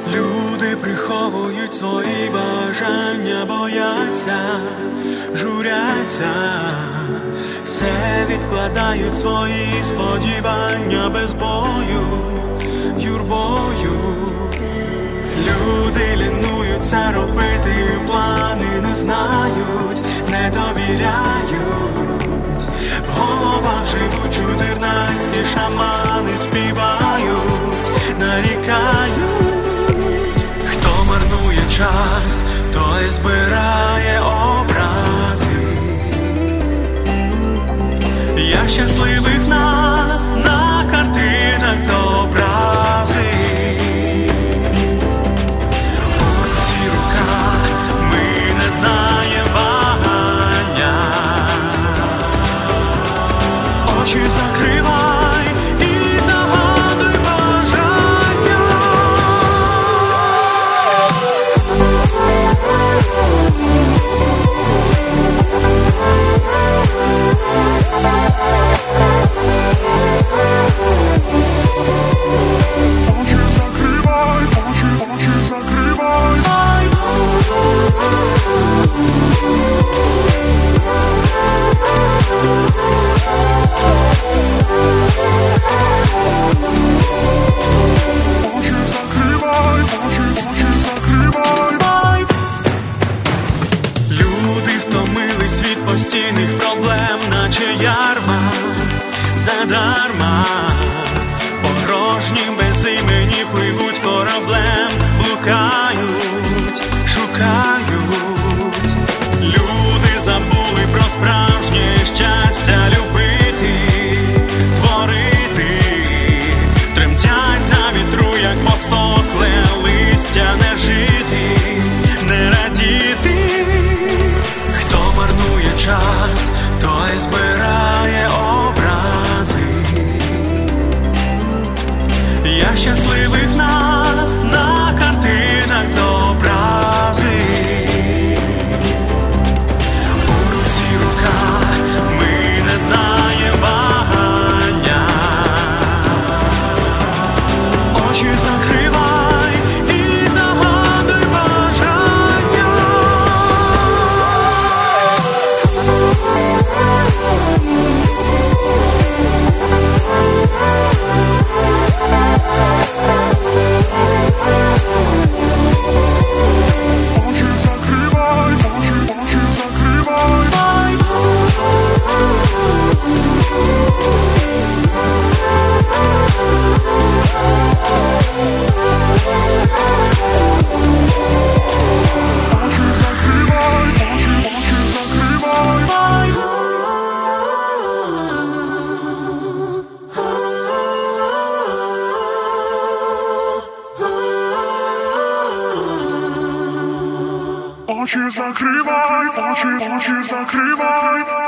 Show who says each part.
Speaker 1: Люди приховують свої бажання, бояться, журяться, все відкладають свої сподівання без бою, юрбою. Люди лінуються робити плани, не знають, не довіряють. В головах живуть чудернацькі шамани, співають, нарікають. Хто марнує час, той збирає образи. Я щасливих нас на картинах зобразив. У руці рука, ми не знаємо вагання. Очі закривай і загадуй бажання. Постійних проблем, наче ярма, задарма. Порожні безімені пливуть кораблем, блукають, шукають. Люди забули про справжнє щастя, любити, творити. Тремтять на вітру, як посохле листя, не жити, не радіти. Хто марнує час, той збирає образи. Я щасливих нас на картинах зобразив. У руці рука, ми не знаємо вагання. Очі закривай і загадуй бажання.
Speaker 2: Очі закривай, очі закривай.